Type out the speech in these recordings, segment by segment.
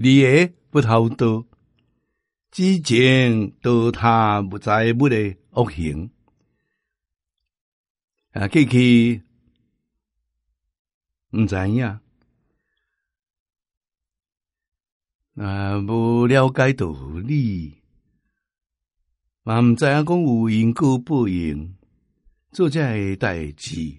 二个不偷盗，之前盗他不在物的恶行。过去毋知影，无了解道理，嘛毋知影讲有因果报应，做这个代志。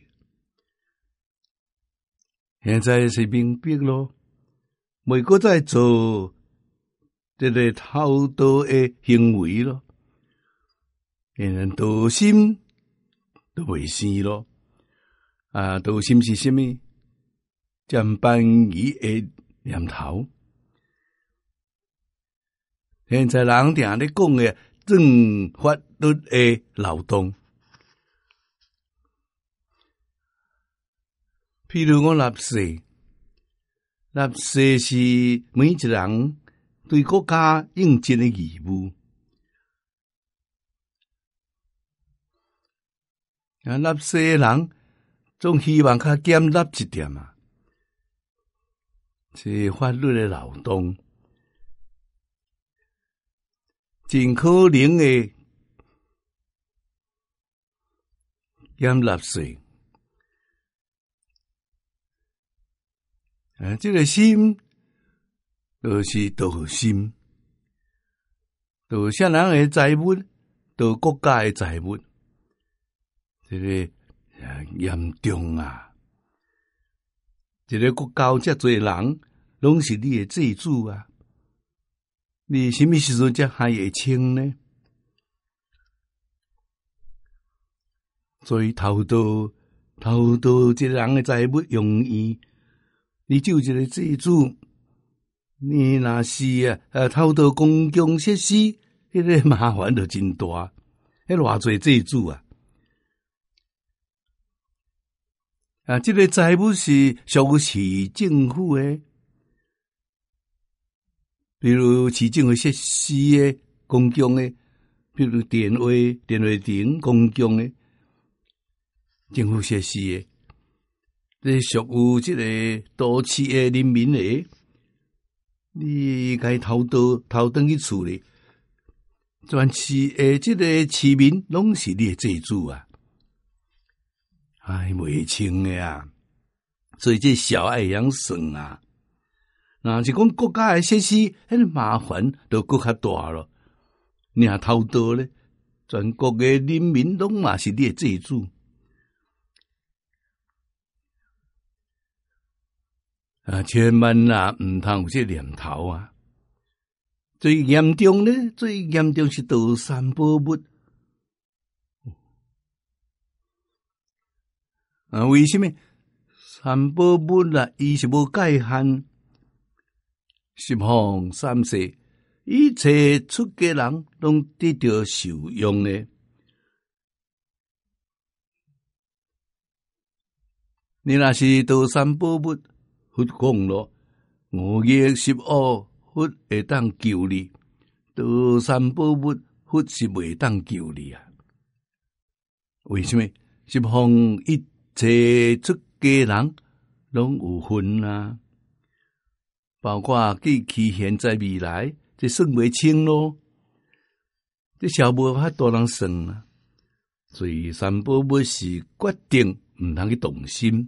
现在是明白咯，袂搁再做这个偷盗的行为咯，因为盗心都袂生咯。盗心是什么？占便宜的念头。现在人定咧讲的正法律的漏洞，譬如我纳税，纳税是每一人对国家应尽的义务。纳税的人总希望较减纳一点啊，是法律的漏洞。尽可能的减纳税，这个心就是盗心，盗啥人的财物，盗国家的财物，这个严重啊！一个国家遮侪人，拢是你的祭主啊！你什么时阵才还会清呢？所以偷盗一个人的财物容易，你就一个祭主，你若是偷盗公共设施，迄个麻烦就真大，迄偌侪祭主啊！这个财物是属市政府的。比如市政府设施的公共的，比如电话亭公共的政府设施的，这属于这个都市的人民的，你该偷转去处理，全市的这个市民拢是你的祭主啊！袂清的啊，所以这小爱养算啊。那是讲国家的设施，迄麻烦就搁较大咯。你若偷盗咧，全国的人民拢嘛是你的祭主。千万毋通有这念头啊！最严重咧，最严重是盗三宝物。为什么三宝物伊是无界限？十方三世，一切出家人拢得到受用的。你若是盗三宝物，佛讲咯，五业十恶，佛会当救你；盗三宝物，佛是袂当救你啊。为什么？十方一切出家人拢有份啊。包括过去、现在、未来，这算袂清咯。这小无法度人算啊。所以三宝物是决定毋通去动心。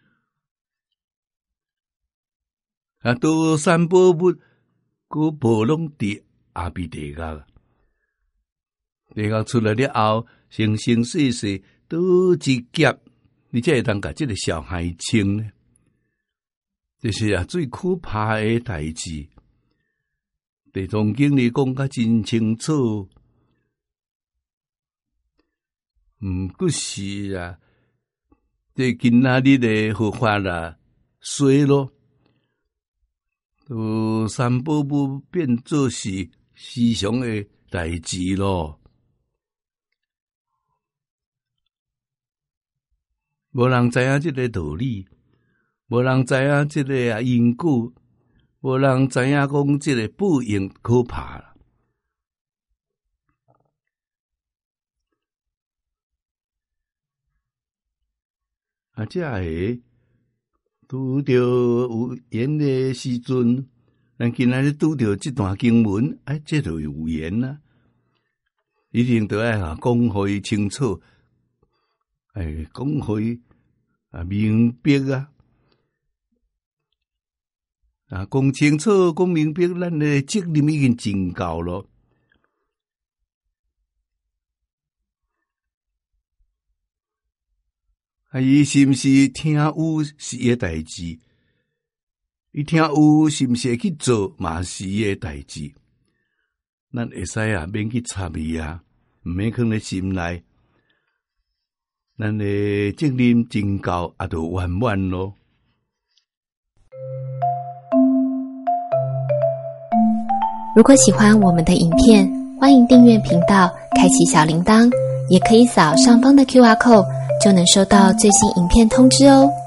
到三宝物，佫无拢伫阿鼻地狱。地狱出来了后，生生世世倒一劫，你才会当甲这个小孩清呢？这是最可怕的代志。地藏经里讲甲真清楚，过是这今仔日的佛法衰咯，三宝物变做是时常的代志咯。无人知影这个道理。无人知影这个因果，无人知影讲这个报应可怕啦。这个拄着有缘的时阵， 咱今仔日拄着这段经文，这就有缘啊，一定都要讲互伊清楚，讲互伊明白讲清楚，讲明白，咱的责任已经尽够咯。伊是毋是听有是伊的代志？伊听有是毋是会去做嘛是伊的代志？咱会使免去插伊毋免放在心内。咱的责任尽够就圆满咯。 如果喜欢我们的影片，欢迎订阅频道，开启小铃铛，也可以扫上方的 QR code，就能收到最新影片通知哦。